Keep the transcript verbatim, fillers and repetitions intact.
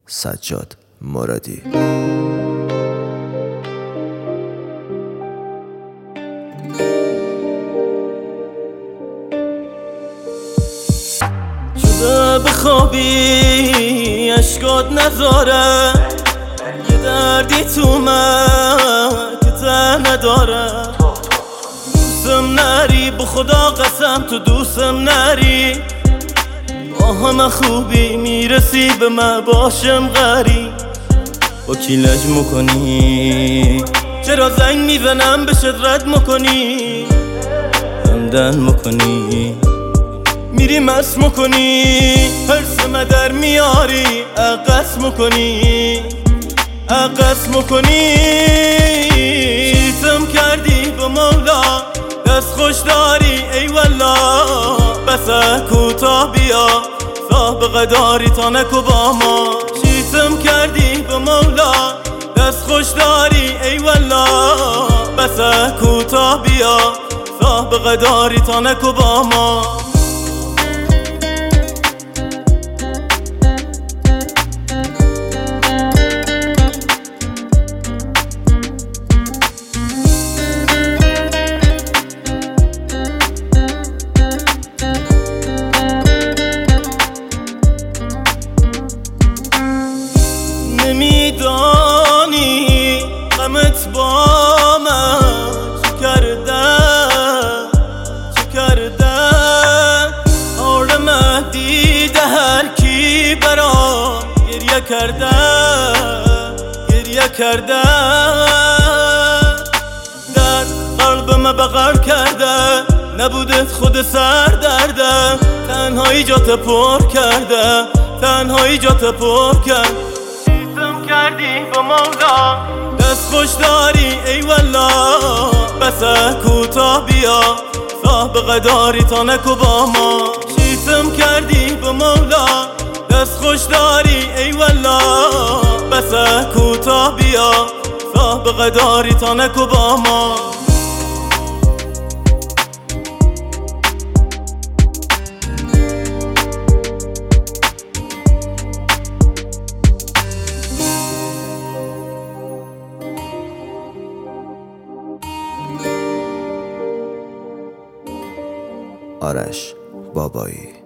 سجاد مرادی. شده بخوابی اشکات نذاره، یه دردی تو من که ته نداره. دوستم نری، به خدا قسم تو دوستم نری. با همه خوبی میرسی به من باشم غریب. با کی لج میکنی؟ چرا زنگ میزنم بهشت رد میکنی؟ همدن میکنی میری مست میکنی، حرس مدر میاری، عقص میکنی عقص میکنی. چیتم کردی به مولا، دست خوش داری ای والله. بس کوتا بیا، سابقه داری تا نکو با ما. چیتم کردی به مولا، دست خوش داری ای والله. بس کوتا بیا، سابقه داری تا نکو با ما. نمیدانی غمت با من چه کرده چه کرده. آره من دیده هر کی برام گریه کرده گریه کرده. در قلبم بغل کرده، نبودت خود سر درده. تنهایی جات پر کرده، تنهایی جات پر کرد. کردی با مولا، دست خوش داری ای والله. بس کوتا بیا، سابقه داری تا نکو با ما. چیتم کردی با مولا، دست خوش داری ای والله. بس کوتا بیا، سابقه داری تا نکو با ما. آرش بابایی.